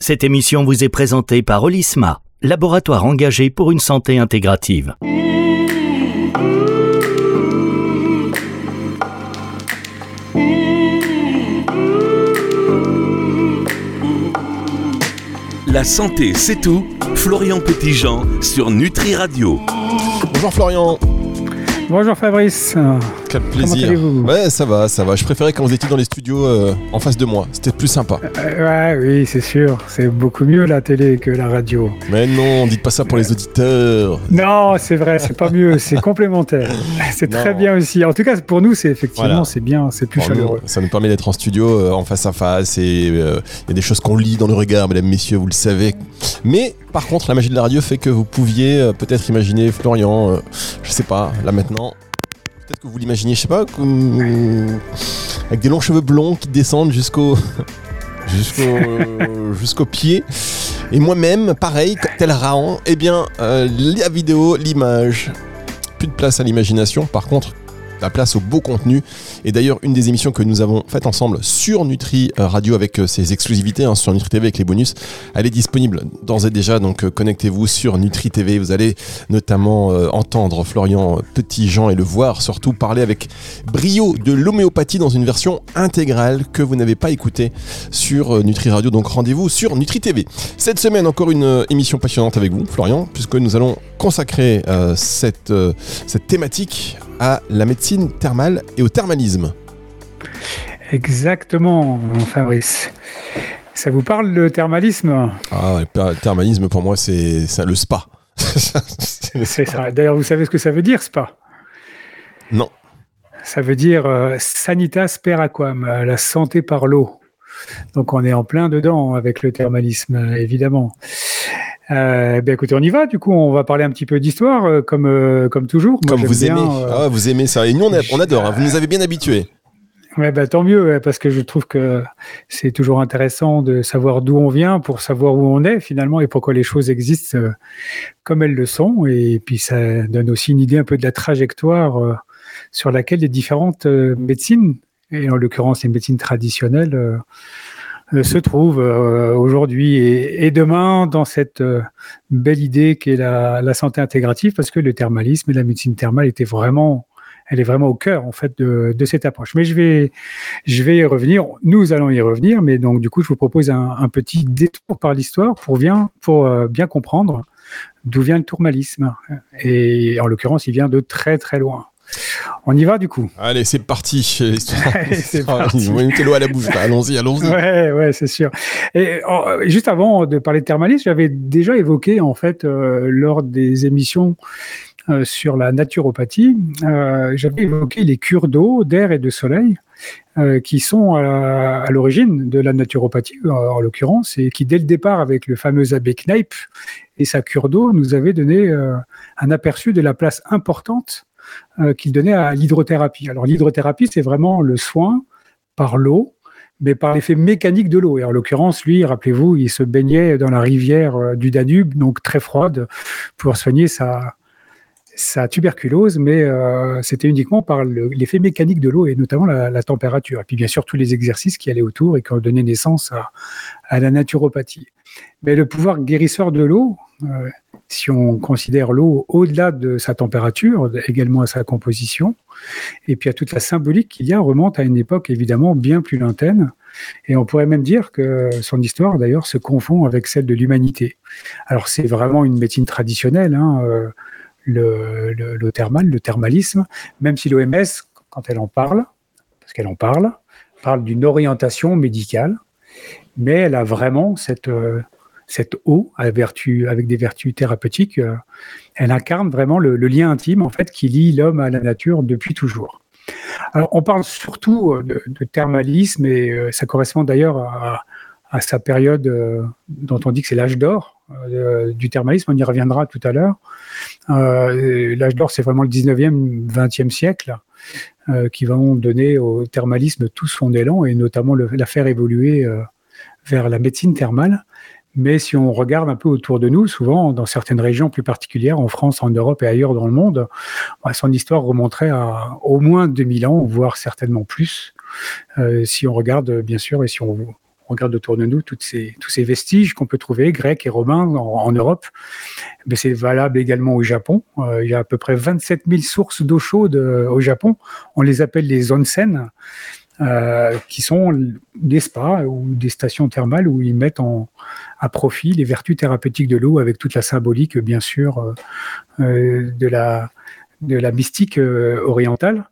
Cette émission vous est présentée par Olisma, laboratoire engagé pour une santé intégrative. La santé, c'est tout. Florian Petitjean sur Nutri Radio. Bonjour Florian. Bonjour Fabrice. Quel plaisir. Comment allez-vous ? Ouais, ça va. Je préférais quand vous étiez dans les studios en face de moi. C'était plus sympa. Oui, c'est sûr. C'est beaucoup mieux la télé que la radio. Mais non, dites pas ça pour les auditeurs. Non, c'est vrai, c'est pas mieux. C'est complémentaire. C'est très bien aussi. En tout cas, pour nous, c'est effectivement, voilà. C'est bien, c'est plus chaleureux. Ça nous permet d'être en studio en face à face. Et il y a des choses qu'on lit dans le regard, mesdames, messieurs, vous le savez. Mais par contre, la magie de la radio fait que vous pouviez peut-être imaginer Florian, je sais pas, là maintenant. Peut-être que vous l'imaginez, je sais pas, avec des longs cheveux blonds qui descendent jusqu'au pied. Et moi-même, pareil, tel Raon, eh bien, la vidéo, l'image, plus de place à l'imagination. Par contre, la place au beau contenu. Et d'ailleurs, une des émissions que nous avons faites ensemble sur Nutri Radio avec ses exclusivités, sur Nutri TV avec les bonus, elle est disponible d'ores et déjà. Donc connectez-vous sur Nutri TV. Vous allez notamment entendre Florian Petitjean et le voir surtout parler avec brio de l'homéopathie dans une version intégrale que vous n'avez pas écoutée sur Nutri Radio. Donc rendez-vous sur Nutri TV. Cette semaine, encore une émission passionnante avec vous, Florian, puisque nous allons consacrer cette thématique à la médecine thermale et au thermalisme. Exactement, Fabrice. Ça vous parle le thermalisme ? Ah, le thermalisme pour moi c'est le spa. C'est ça. D'ailleurs, vous savez ce que ça veut dire, spa ? Non. Ça veut dire sanitas per aquam, la santé par l'eau. Donc on est en plein dedans avec le thermalisme, évidemment. Écoutez, on y va. Du coup, on va parler un petit peu d'histoire, comme toujours. Moi, comme vous aimez. Vous aimez ça. Et nous, on adore. Vous nous avez bien habitués. Ouais, tant mieux, parce que je trouve que c'est toujours intéressant de savoir d'où on vient pour savoir où on est finalement et pourquoi les choses existent comme elles le sont. Et puis, ça donne aussi une idée un peu de la trajectoire sur laquelle les différentes médecines, et en l'occurrence les médecines traditionnelles, se trouve aujourd'hui et demain dans cette belle idée qu'est la santé intégrative, parce que le thermalisme et la médecine thermale elle est vraiment au cœur en fait de cette approche. Mais je vais y revenir. Nous allons y revenir, mais donc du coup je vous propose un petit détour par l'histoire pour bien comprendre d'où vient le thermalisme. Et en l'occurrence, il vient de très très loin. On y va du coup. Allez, c'est parti. C'est parti. Vous mettez l'eau à la bouche. Allons-y. Ouais, c'est sûr. Et juste avant de parler de thermalisme, j'avais déjà évoqué en fait lors des émissions sur la naturopathie, j'avais évoqué les cures d'eau, d'air et de soleil qui sont à l'origine de la naturopathie en l'occurrence, et qui dès le départ avec le fameux abbé Kneipp et sa cure d'eau nous avait donné un aperçu de la place importante qu'il donnait à l'hydrothérapie. Alors l'hydrothérapie, c'est vraiment le soin par l'eau, mais par l'effet mécanique de l'eau. Et en l'occurrence, lui, rappelez-vous, il se baignait dans la rivière du Danube, donc très froide, pour soigner sa tuberculose, mais c'était uniquement par l'effet mécanique de l'eau et notamment la température. Et puis bien sûr, tous les exercices qui allaient autour et qui ont donné naissance à la naturopathie. Mais le pouvoir guérisseur de l'eau, si on considère l'eau au-delà de sa température, également à sa composition, et puis à toute la symbolique qu'il y a, remonte à une époque évidemment bien plus lointaine. Et on pourrait même dire que son histoire d'ailleurs se confond avec celle de l'humanité. Alors c'est vraiment une médecine traditionnelle, le thermalisme, même si l'OMS, quand elle en parle, parce qu'elle en parle d'une orientation médicale, mais elle a vraiment cette eau avec des vertus thérapeutiques. Elle incarne vraiment le lien intime en fait qui lie l'homme à la nature depuis toujours. Alors on parle surtout de thermalisme et ça correspond d'ailleurs à sa période dont on dit que c'est l'âge d'or du thermalisme. On y reviendra tout à l'heure. L'âge d'or, c'est vraiment le 19e, 20e siècle qui vont donner au thermalisme tout son élan et notamment la faire évoluer vers la médecine thermale. Mais si on regarde un peu autour de nous, souvent dans certaines régions plus particulières, en France, en Europe et ailleurs dans le monde, son histoire remonterait à au moins 2000 ans, voire certainement plus. Si on regarde, bien sûr, et si on on regarde autour de nous tous ces vestiges qu'on peut trouver, grecs et romains en Europe. Mais c'est valable également au Japon. Il y a à peu près 27 000 sources d'eau chaude au Japon. On les appelle les onsen, qui sont des spas ou des stations thermales où ils mettent à profit les vertus thérapeutiques de l'eau avec toute la symbolique, bien sûr, de la mystique orientale.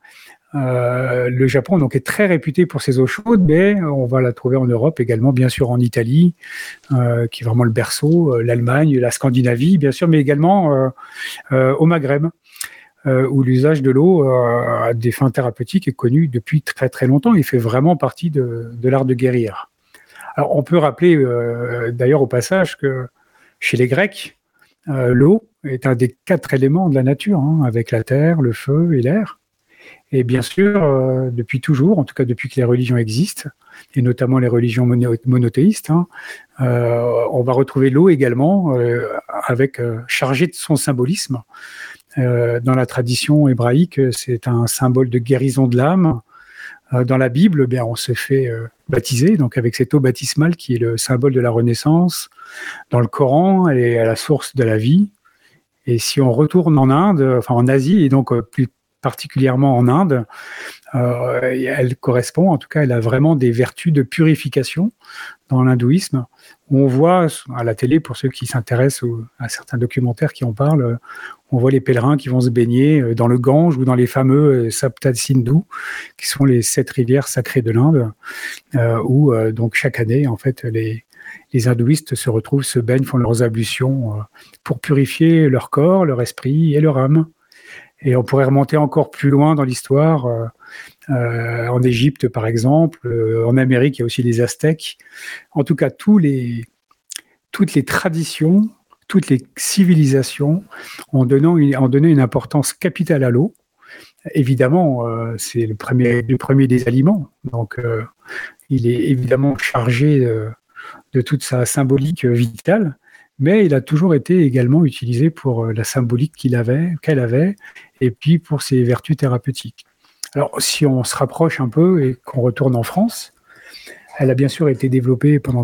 Le Japon donc est très réputé pour ses eaux chaudes, mais on va la trouver en Europe également, bien sûr en Italie, qui est vraiment le berceau, l'Allemagne, la Scandinavie, bien sûr, mais également au Maghreb, où l'usage de l'eau à des fins thérapeutiques est connu depuis très très longtemps. Il fait vraiment partie de l'art de guérir. Alors on peut rappeler d'ailleurs au passage que chez les Grecs, l'eau est un des 4 éléments de la nature, avec la terre, le feu et l'air. Et bien sûr, depuis toujours, en tout cas depuis que les religions existent, et notamment les religions monothéistes, on va retrouver l'eau également chargée de son symbolisme. Dans la tradition hébraïque, c'est un symbole de guérison de l'âme. Dans la Bible, on se fait baptiser, donc avec cette eau baptismale qui est le symbole de la renaissance. Dans le Coran, elle est à la source de la vie. Et si on retourne en Asie, et donc plus particulièrement en Inde, elle correspond, en tout cas, elle a vraiment des vertus de purification dans l'hindouisme. On voit à la télé, pour ceux qui s'intéressent à certains documentaires qui en parlent, on voit les pèlerins qui vont se baigner dans le Gange ou dans les fameux Sapta-Sindhu, qui sont les 7 rivières sacrées de l'Inde, où donc chaque année, en fait, les hindouistes se baignent, font leurs ablutions pour purifier leur corps, leur esprit et leur âme. Et on pourrait remonter encore plus loin dans l'histoire, en Égypte par exemple, en Amérique il y a aussi les Aztèques. En tout cas, toutes les traditions, toutes les civilisations ont donné une importance capitale à l'eau. Évidemment, c'est le premier des aliments, donc il est évidemment chargé de toute sa symbolique vitale. Mais il a toujours été également utilisé pour la symbolique qu'elle avait, et puis pour ses vertus thérapeutiques. Alors, si on se rapproche un peu et qu'on retourne en France, elle a bien sûr été développée pendant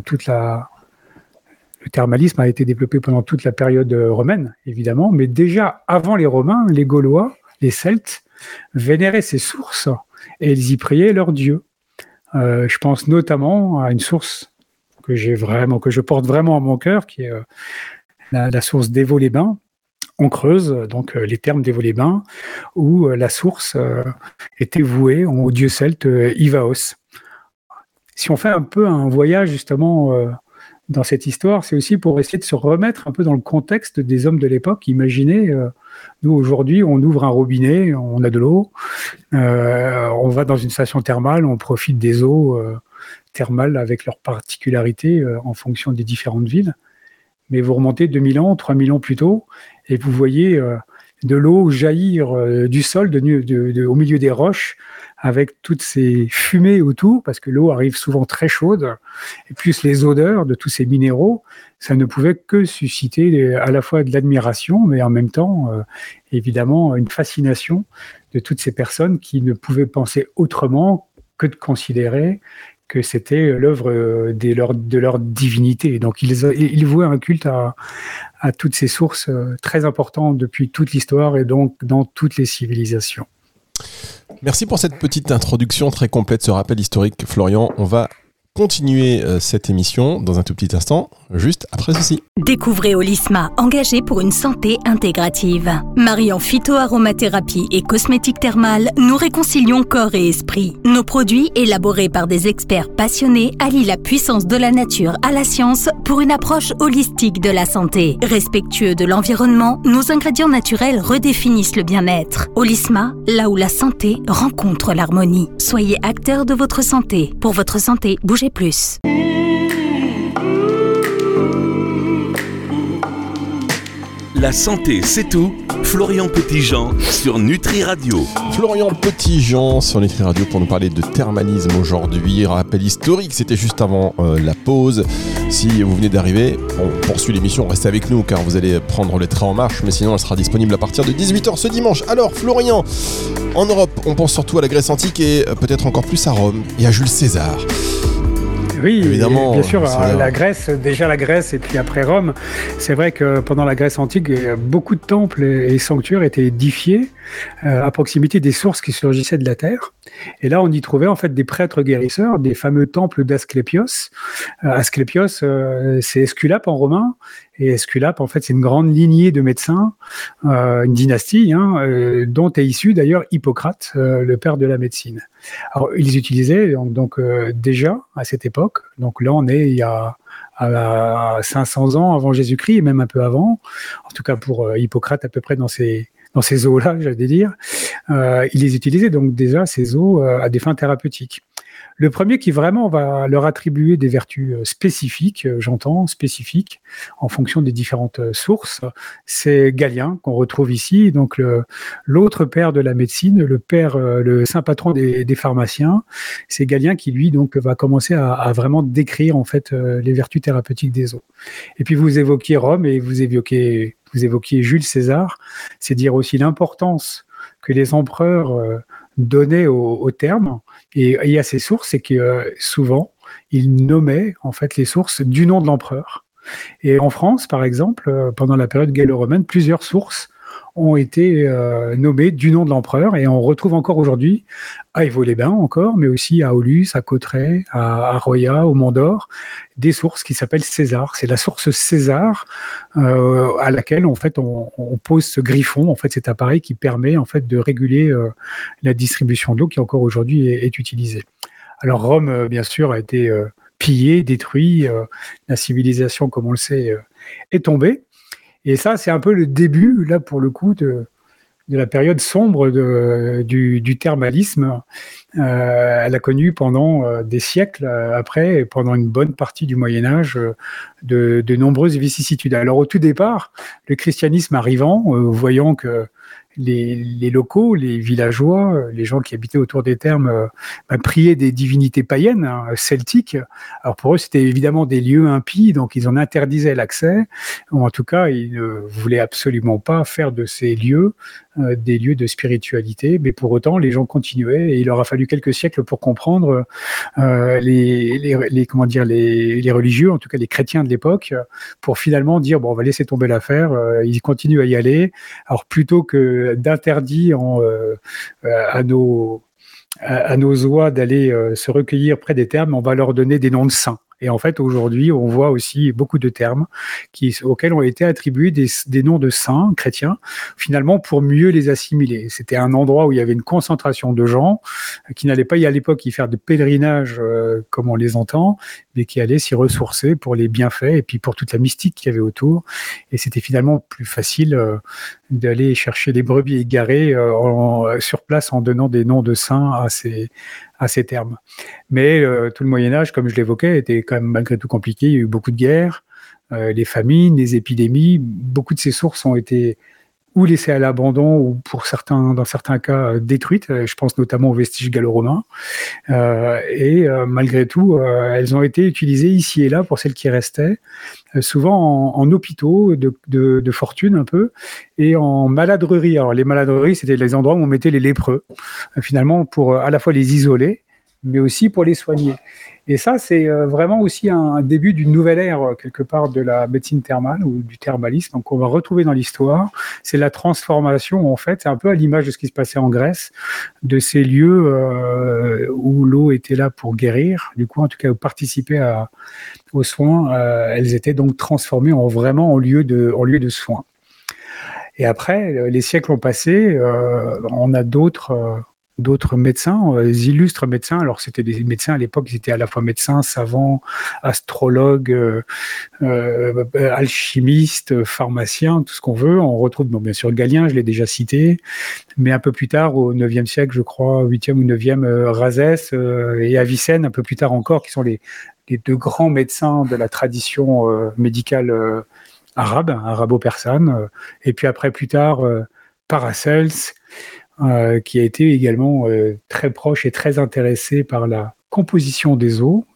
le thermalisme a été développé pendant toute la période romaine, évidemment, mais déjà avant les Romains, les Gaulois, les Celtes, vénéraient ces sources et ils y priaient leurs dieux. Je pense notamment à une source que je porte vraiment à mon cœur, qui est la source d'Évaux-les-Bains, en Creuse, donc les thermes d'Évaux-les-Bains, où la source était vouée au dieu celte Ivaos. Si on fait un peu un voyage justement dans cette histoire, c'est aussi pour essayer de se remettre un peu dans le contexte des hommes de l'époque. Imaginez, nous aujourd'hui, on ouvre un robinet, on a de l'eau, on va dans une station thermale, on profite des eaux thermales avec leurs particularités en fonction des différentes villes. Mais vous remontez 2000 ans, 3000 ans plus tôt, et vous voyez de l'eau jaillir du sol au milieu des roches, avec toutes ces fumées autour, parce que l'eau arrive souvent très chaude, et plus les odeurs de tous ces minéraux, ça ne pouvait que susciter à la fois de l'admiration, mais en même temps, évidemment, une fascination de toutes ces personnes qui ne pouvaient penser autrement que de considérer que c'était l'œuvre de leur divinité. Donc ils vouaient un culte à toutes ces sources très importantes depuis toute l'histoire et donc dans toutes les civilisations. Merci pour cette petite introduction très complète, ce rappel historique, Florian. On va continuer cette émission dans un tout petit instant, juste après ceci. Découvrez Olisma, engagé pour une santé intégrative. Mariant phytoaromathérapie et cosmétique thermale, nous réconcilions corps et esprit. Nos produits, élaborés par des experts passionnés, allient la puissance de la nature à la science pour une approche holistique de la santé. Respectueux de l'environnement, nos ingrédients naturels redéfinissent le bien-être. Olisma, là où la santé rencontre l'harmonie. Soyez acteur de votre santé. Pour votre santé, bougez plus. La santé, c'est tout. Florian Petitjean sur Nutri Radio. Florian Petitjean sur Nutri Radio pour nous parler de thermalisme aujourd'hui. Rappel historique, c'était juste avant la pause. Si vous venez d'arriver, on poursuit l'émission, restez avec nous car vous allez prendre le train en marche, mais sinon elle sera disponible à partir de 18h ce dimanche. Alors Florian, en Europe, on pense surtout à la Grèce antique et peut-être encore plus à Rome et à Jules César. Oui, évidemment. Bien sûr, la Grèce et puis après Rome. C'est vrai que pendant la Grèce antique, beaucoup de temples et sanctuaires étaient édifiés à proximité des sources qui surgissaient de la terre. Et là, on y trouvait en fait des prêtres guérisseurs, des fameux temples d'Asclépios. Asclépios, c'est Esculape en romain. Et Esculape, en fait, c'est une grande lignée de médecins, une dynastie, dont est issu d'ailleurs Hippocrate, le père de la médecine. Alors, ils utilisaient donc déjà à cette époque, donc là on est il y a à 500 ans avant Jésus-Christ et même un peu avant, en tout cas pour Hippocrate à peu près dans ces eaux-là, j'allais dire, ils les utilisaient donc déjà ces eaux à des fins thérapeutiques. Le premier qui vraiment va leur attribuer des vertus spécifiques, spécifiques, en fonction des différentes sources, c'est Galien, qu'on retrouve ici, donc l'autre père de la médecine, le saint patron des pharmaciens. C'est Galien qui, lui, donc, va commencer à vraiment décrire, en fait, les vertus thérapeutiques des eaux. Et puis, vous évoquiez Rome et vous évoquiez Jules César. C'est dire aussi l'importance que les empereurs donnaient aux termes et à ces sources, c'est que souvent, ils nommaient en fait les sources du nom de l'empereur. Et en France, par exemple, pendant la période gallo-romaine, plusieurs sources ont été nommées du nom de l'empereur et on retrouve encore aujourd'hui à Évaux-les-Bains encore, mais aussi à Aulus, à Cauterets, à Roya, au Mont-d'Or, des sources qui s'appellent César. C'est la source César à laquelle en fait on pose ce griffon, en fait cet appareil qui permet en fait de réguler la distribution de l'eau qui encore aujourd'hui est utilisée. Alors Rome, bien sûr, a été pillée, détruite, la civilisation, comme on le sait, est tombée. Et ça, c'est un peu le début, là, pour le coup, de la période sombre du thermalisme. Elle a connu pendant des siècles après, et pendant une bonne partie du Moyen-Âge, de nombreuses vicissitudes. Alors, au tout départ, le christianisme arrivant, voyant que les locaux, les villageois, les gens qui habitaient autour des thermes priaient des divinités païennes, celtiques. Alors pour eux, c'était évidemment des lieux impies, donc ils en interdisaient l'accès, ou en tout cas, ils ne voulaient absolument pas faire de ces lieux des lieux de spiritualité, mais pour autant, les gens continuaient, et il leur a fallu quelques siècles pour comprendre les religieux, en tout cas les chrétiens de l'époque, pour finalement dire, bon, on va laisser tomber l'affaire, ils continuent à y aller. Alors plutôt que d'interdire à nos oies d'aller se recueillir près des thermes, on va leur donner des noms de saints. Et en fait, aujourd'hui, on voit aussi beaucoup de termes auxquels ont été attribués des noms de saints chrétiens, finalement pour mieux les assimiler. C'était un endroit où il y avait une concentration de gens qui n'allaient pas à l'époque y faire de pèlerinage comme on les entend, mais qui allaient s'y ressourcer pour les bienfaits et puis pour toute la mystique qu'il y avait autour. Et c'était finalement plus facile d'aller chercher des brebis égarées sur place en donnant des noms de saints à ces termes. Mais tout le Moyen-Âge, comme je l'évoquais, était quand même malgré tout compliqué. Il y a eu beaucoup de guerres, les famines, les épidémies. Beaucoup de ces sources ont été ou laissées à l'abandon ou dans certains cas détruites. Je pense notamment aux vestiges gallo-romains. Malgré tout, elles ont été utilisées ici et là pour celles qui restaient, souvent en hôpitaux de fortune un peu, et en maladreries. Alors les maladreries, c'était les endroits où on mettait les lépreux, finalement pour à la fois les isoler, mais aussi pour les soigner. Et ça, c'est vraiment aussi un début d'une nouvelle ère, quelque part, de la médecine thermale ou du thermalisme. Donc, on va retrouver dans l'histoire, c'est la transformation, en fait, c'est un peu à l'image de ce qui se passait en Grèce, de ces lieux où l'eau était là pour guérir, du coup, en tout cas, participer aux soins. Elles étaient donc transformées en lieu de soins. Et après, les siècles ont passé, on a d'autres médecins, illustres médecins. Alors, c'était des médecins à l'époque, ils étaient à la fois médecins, savants, astrologues, alchimistes, pharmaciens, tout ce qu'on veut. On retrouve, bien sûr, Galien, je l'ai déjà cité, mais un peu plus tard, au 9e siècle, je crois, 8e ou 9e, Rhazès et Avicenne, un peu plus tard encore, qui sont les deux grands médecins de la tradition médicale arabo-persane. Et puis après, plus tard, Paracels, qui a été également très proche et très intéressé par la composition des eaux.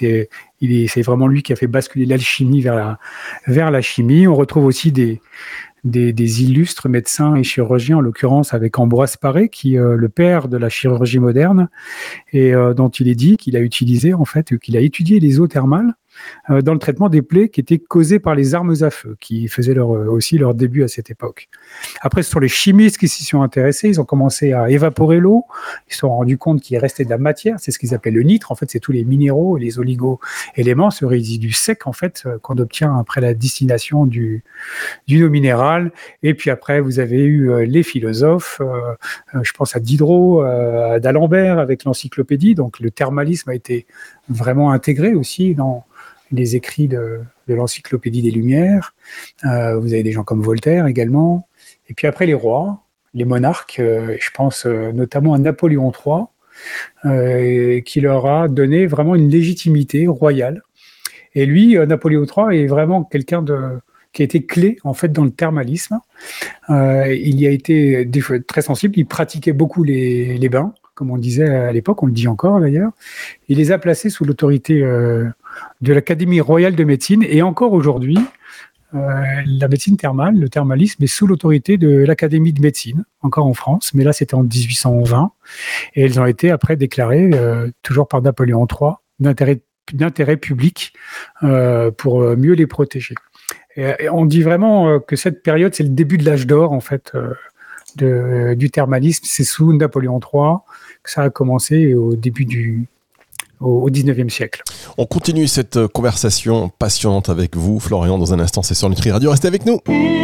C'est vraiment lui qui a fait basculer l'alchimie vers la chimie. On retrouve aussi des des illustres médecins et chirurgiens, en l'occurrence avec Ambroise Paré, qui est le père de la chirurgie moderne, et dont il est dit qu'il a utilisé, en fait, qu'il a étudié les eaux thermales dans le traitement des plaies qui étaient causées par les armes à feu, qui faisaient aussi leur début à cette époque. Après, ce sont les chimistes qui s'y sont intéressés. Ils ont commencé à évaporer l'eau. Ils se sont rendus compte qu'il restait de la matière. C'est ce qu'ils appellent le nitre. En fait, c'est tous les minéraux et les oligo-éléments, ce résidu sec, en fait, qu'on obtient après la distillation d'une eau minérale. Et puis après, vous avez eu les philosophes. Je pense à Diderot, à d'Alembert avec l'encyclopédie. Donc, le thermalisme a été vraiment intégré aussi dans les écrits de l'encyclopédie des Lumières. Vous avez des gens comme Voltaire également. Et puis après, les rois, les monarques, je pense notamment à Napoléon III, qui leur a donné vraiment une légitimité royale. Et lui, Napoléon III, est vraiment quelqu'un qui a été clé en fait dans le thermalisme. Il y a été très sensible. Il pratiquait beaucoup les bains, comme on disait à l'époque, on le dit encore d'ailleurs. Il les a placés sous l'autorité de l'Académie royale de médecine, et encore aujourd'hui, la médecine thermale, le thermalisme est sous l'autorité de l'Académie de médecine, encore en France, mais là c'était en 1820, et elles ont été après déclarées, toujours par Napoléon III, d'intérêt public pour mieux les protéger. Et on dit vraiment que cette période, c'est le début de l'âge d'or en fait du thermalisme. C'est sous Napoléon III que ça a commencé au début au 19e siècle. On continue cette conversation passionnante avec vous, Florian, dans un instant, c'est sur Nutri Radio. Restez avec nous.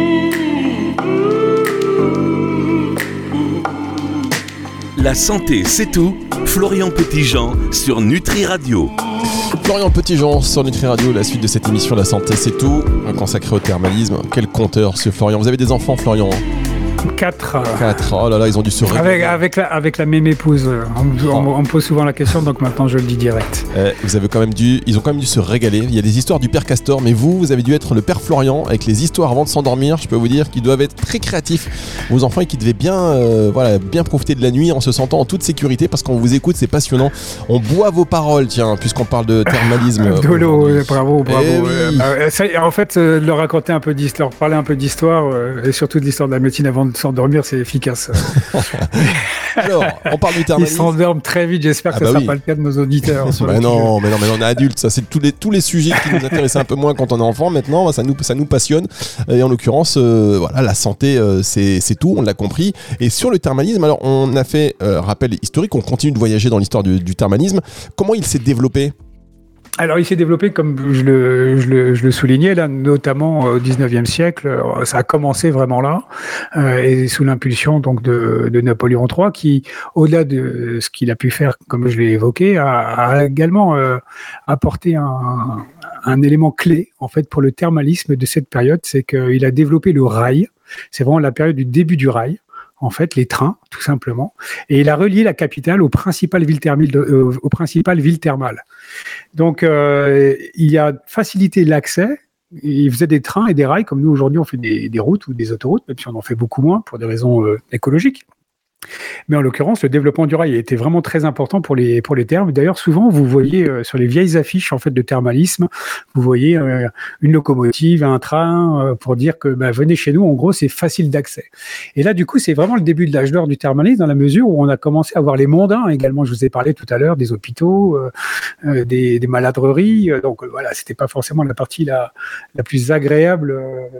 La santé, c'est tout. Florian Petitjean sur Nutri Radio. Florian Petitjean sur Nutri Radio, la suite de cette émission La santé, c'est tout, consacrée au thermalisme. Quel conteur, ce Florian. Vous avez des enfants, Florian ? 4. Oh là là, ils ont dû se régaler. Avec la même épouse. On me pose souvent la question, donc maintenant je le dis direct. Ils ont quand même dû se régaler. Il y a des histoires du père Castor, mais vous avez dû être le père Florian avec les histoires avant de s'endormir. Je peux vous dire qu'ils doivent être très créatifs, vos enfants, et qu'ils devaient bien profiter de la nuit en se sentant en toute sécurité, parce qu'on vous écoute, c'est passionnant. On boit vos paroles, tiens, puisqu'on parle de thermalisme. Dolo, bravo. Oui. En fait, leur parler un peu d'histoire, et surtout de l'histoire de la médecine avant de s'endormir, c'est efficace. Alors, on parle du thermalisme. Ils s'endorment très vite, j'espère que ce ne sera pas le cas de nos auditeurs. mais non, on est adultes, ça c'est tous les sujets qui nous intéressent un peu moins quand on est enfant. Maintenant, ça nous passionne. Et en l'occurrence, la santé, c'est tout, on l'a compris. Et sur le thermalisme, alors on a fait rappel historique, on continue de voyager dans l'histoire du thermalisme. Comment il s'est développé ? Alors, il s'est développé, comme je le soulignais, là, notamment au 19e siècle. Ça a commencé vraiment là, et sous l'impulsion donc de Napoléon III, qui, au-delà de ce qu'il a pu faire, comme je l'ai évoqué, a également apporté un élément clé en fait pour le thermalisme de cette période, c'est qu'il a développé le rail. C'est vraiment la période du début du rail. En fait, les trains, tout simplement. Et il a relié la capitale aux principales villes thermales. Donc, il a facilité l'accès. Il faisait des trains et des rails, comme nous, aujourd'hui, on fait des routes ou des autoroutes, même si on en fait beaucoup moins pour des raisons écologiques. Mais en l'occurrence, le développement du rail a été vraiment très important pour les thermes. D'ailleurs, souvent, vous voyez sur les vieilles affiches en fait de thermalisme, vous voyez une locomotive, un train, pour dire que venez chez nous. En gros, c'est facile d'accès. Et là, du coup, c'est vraiment le début de l'âge d'or du thermalisme, dans la mesure où on a commencé à voir les mondains également. Je vous ai parlé tout à l'heure des hôpitaux, des maladreries. Donc voilà, c'était pas forcément la partie la plus agréable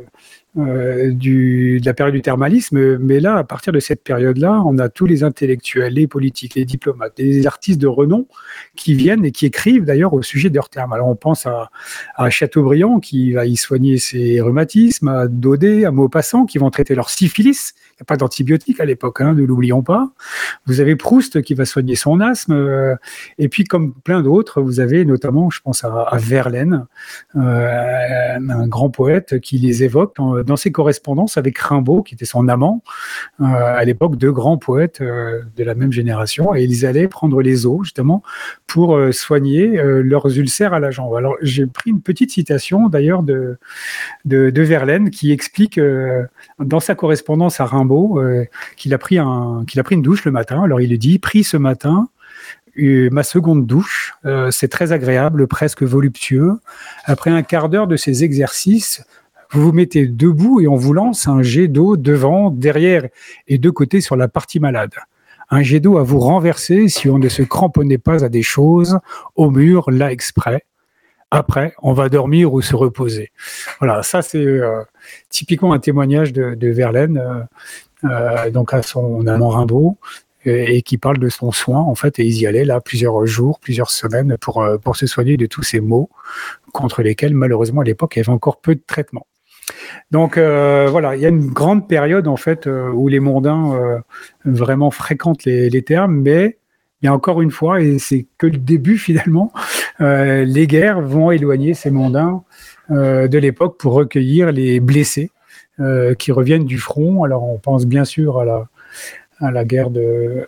de la période du thermalisme, mais là, à partir de cette période-là, on a tous les intellectuels, les politiques, les diplomates, les artistes de renom qui viennent et qui écrivent d'ailleurs au sujet de leurs termes. Alors on pense à Chateaubriand qui va y soigner ses rhumatismes, à Daudet, à Maupassant qui vont traiter leur syphilis. Il n'y a pas d'antibiotiques à l'époque, ne l'oublions pas. Vous avez Proust qui va soigner son asthme, et puis comme plein d'autres, vous avez notamment, je pense à Verlaine, un grand poète qui les évoque dans ses correspondances avec Rimbaud, qui était son amant, à l'époque, deux grands poètes de la même génération, et ils allaient prendre les eaux, justement, pour soigner leurs ulcères à la jambe. Alors, j'ai pris une petite citation, d'ailleurs, de Verlaine, qui explique, dans sa correspondance à Rimbaud, qu'il a pris une douche le matin. Alors, il dit « Pris ce matin, ma seconde douche, c'est très agréable, presque voluptueux. Après un quart d'heure de ces exercices, vous vous mettez debout et on vous lance un jet d'eau devant, derrière et de côté sur la partie malade. Un jet d'eau à vous renverser si on ne se cramponnait pas à des choses, au mur, là exprès. Après, on va dormir ou se reposer. Voilà, ça c'est typiquement un témoignage de Verlaine, donc à son amant Rimbaud, et qui parle de son soin, en fait, et ils y allaient là plusieurs jours, plusieurs semaines pour se soigner de tous ces maux contre lesquels, malheureusement, à l'époque, il y avait encore peu de traitements. Donc voilà, il y a une grande période en fait où les mondains vraiment fréquentent les thermes, mais il y a encore une fois, et c'est que le début finalement, les guerres vont éloigner ces mondains de l'époque pour recueillir les blessés qui reviennent du front. Alors on pense bien sûr à la guerre de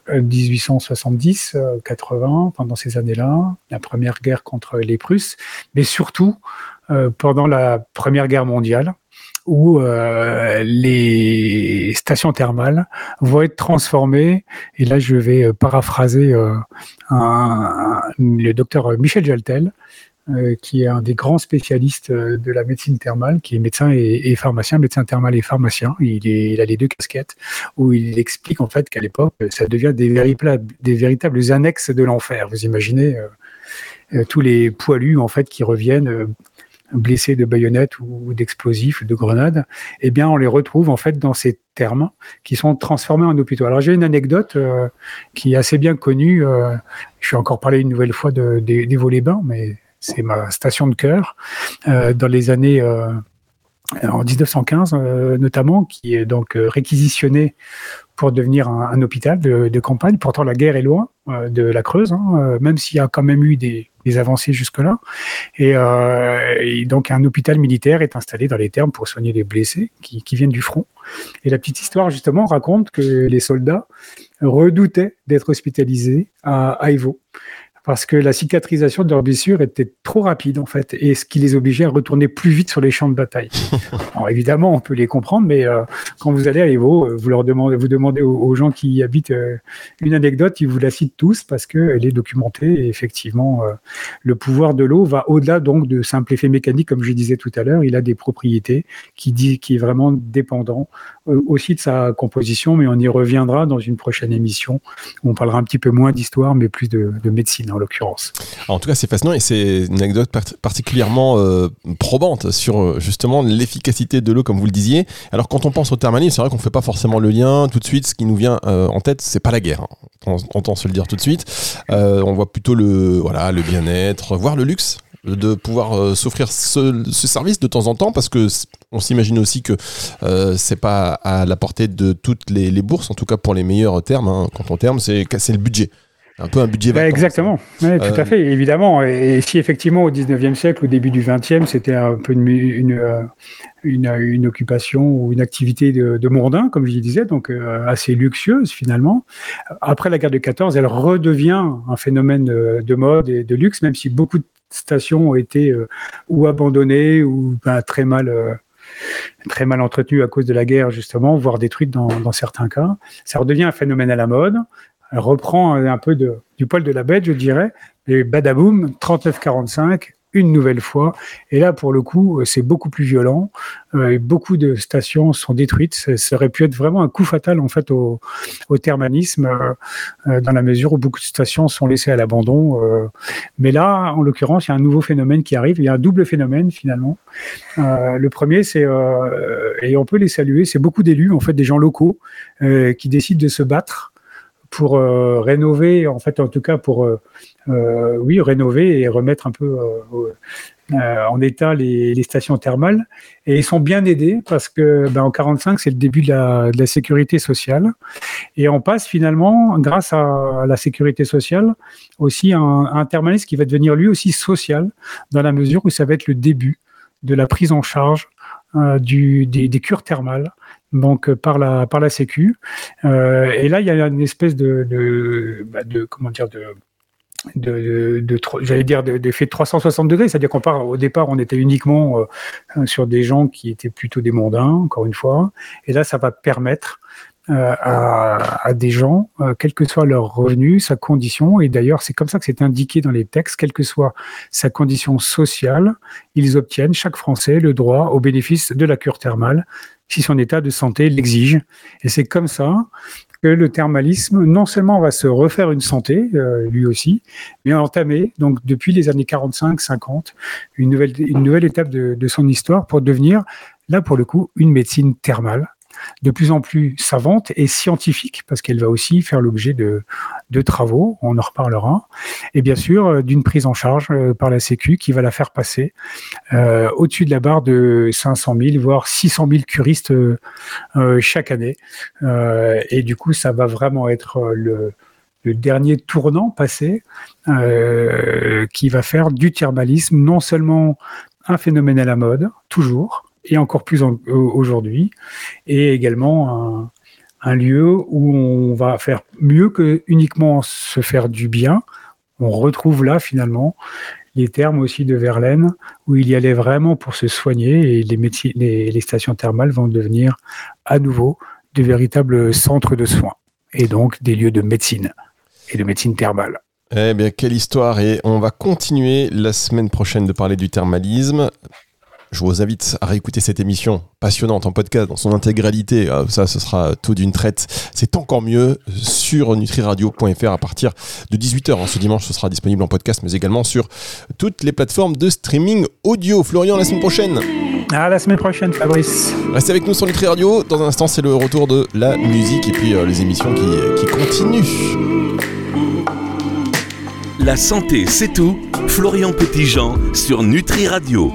1870-80, pendant ces années-là, la première guerre contre les Prusses, mais surtout pendant la Première Guerre mondiale, où les stations thermales vont être transformées. Et là, je vais paraphraser le docteur Michel Jaltel, qui est un des grands spécialistes de la médecine thermale, qui est médecin et pharmacien, médecin thermal et pharmacien. Il a les deux casquettes, où il explique en fait qu'à l'époque, ça devient des véritables annexes de l'enfer. Vous imaginez tous les poilus en fait qui reviennent blessés de baïonnettes ou d'explosifs, de grenades, eh bien on les retrouve en fait dans ces thermes qui sont transformés en hôpitaux. Alors j'ai une anecdote qui est assez bien connue. Je vais encore parler une nouvelle fois des Vaux-les-Bains, mais c'est ma station de cœur dans les années en 1915 notamment, qui est donc réquisitionnée pour devenir un hôpital de campagne. Pourtant la guerre est loin de la Creuse, même s'il y a quand même eu des avancées jusque-là. Et donc un hôpital militaire est installé dans les thermes pour soigner les blessés qui viennent du front. Et la petite histoire justement raconte que les soldats redoutaient d'être hospitalisés à Évaux, parce que la cicatrisation de leurs blessures était trop rapide, en fait, et ce qui les obligeait à retourner plus vite sur les champs de bataille. Alors, évidemment, on peut les comprendre, mais quand vous allez à Évaux, vous demandez aux gens qui y habitent une anecdote, ils vous la citent tous, parce qu'elle est documentée, et effectivement, le pouvoir de l'eau va au-delà donc de simple effet mécanique, comme je disais tout à l'heure. Il a des propriétés qui est vraiment dépendant aussi de sa composition, mais on y reviendra dans une prochaine émission, où on parlera un petit peu moins d'histoire, mais plus de médecine, en l'occurrence. Alors, en tout cas, c'est fascinant et c'est une anecdote particulièrement probante sur justement l'efficacité de l'eau, comme vous le disiez. Alors, quand on pense au thermalisme, c'est vrai qu'on ne fait pas forcément le lien tout de suite. Ce qui nous vient en tête, c'est pas la guerre. On entend se le dire tout de suite. On voit plutôt le bien-être, voire le luxe de pouvoir s'offrir ce service de temps en temps, parce que on s'imagine aussi que c'est pas à la portée de toutes les bourses, en tout cas pour les meilleurs termes. Quand on terme, c'est le budget. Un peu un budget vacances. Exactement, ouais, tout à fait, évidemment. Et si effectivement au 19e siècle, au début du 20e, c'était un peu une occupation ou une activité de mondain, comme je disais, donc assez luxueuse finalement. Après la guerre de 14, elle redevient un phénomène de mode et de luxe, même si beaucoup de stations ont été ou abandonnées ou très mal entretenues à cause de la guerre justement, voire détruites dans certains cas. Ça redevient un phénomène à la mode. Elle reprend un peu du poil de la bête, je dirais, et badaboum, 39-45, une nouvelle fois. Et là, pour le coup, c'est beaucoup plus violent. Et beaucoup de stations sont détruites. Ça aurait pu être vraiment un coup fatal, en fait, au thermalisme, dans la mesure où beaucoup de stations sont laissées à l'abandon. Mais là, en l'occurrence, il y a un nouveau phénomène qui arrive. Il y a un double phénomène, finalement. Le premier, c'est, et on peut les saluer, c'est beaucoup d'élus, en fait, des gens locaux qui décident de se battre pour rénover, en fait, en tout cas pour rénover et remettre un peu en état les stations thermales. Et ils sont bien aidés parce que en 45, c'est le début de la sécurité sociale. Et on passe finalement, grâce à la sécurité sociale, aussi un thermalisme qui va devenir lui aussi social, dans la mesure où ça va être le début de la prise en charge des cures thermales, donc par la Sécu. Et là, il y a une espèce d'effet de 360 degrés, c'est-à-dire au départ, on était uniquement sur des gens qui étaient plutôt des mondains, encore une fois, et là, ça va permettre à des gens, quel que soit leur revenu, sa condition, et d'ailleurs c'est comme ça que c'est indiqué dans les textes, quelle que soit sa condition sociale, ils obtiennent, chaque Français, le droit au bénéfice de la cure thermale, si son état de santé l'exige. Et c'est comme ça que le thermalisme, non seulement va se refaire une santé, lui aussi, mais entamer, donc depuis les années 45-50, une nouvelle étape de son histoire pour devenir, là pour le coup, une médecine thermale, de plus en plus savante et scientifique, parce qu'elle va aussi faire l'objet de travaux, on en reparlera, et bien sûr d'une prise en charge par la Sécu qui va la faire passer au-dessus de la barre de 500 000, voire 600 000 curistes chaque année. Et du coup, ça va vraiment être le dernier tournant passé qui va faire du thermalisme non seulement un phénomène à la mode, toujours, et encore plus aujourd'hui, et également un lieu où on va faire mieux que uniquement se faire du bien. On retrouve là finalement les termes aussi de Verlaine, où il y allait vraiment pour se soigner, et les stations thermales vont devenir à nouveau de véritables centres de soins, et donc des lieux de médecine, et de médecine thermale. Eh bien, quelle histoire, et on va continuer la semaine prochaine de parler du thermalisme. Je vous invite à réécouter cette émission passionnante en podcast dans son intégralité. Ça, ce sera tout d'une traite. C'est encore mieux sur nutriradio.fr à partir de 18h. Ce dimanche, ce sera disponible en podcast, mais également sur toutes les plateformes de streaming audio. Florian, la semaine prochaine. À la semaine prochaine, Fabrice. Restez avec nous sur Nutri Radio. Dans un instant, c'est le retour de la musique et puis les émissions qui continuent. La santé, c'est tout. Florian Petitjean sur Nutri Radio.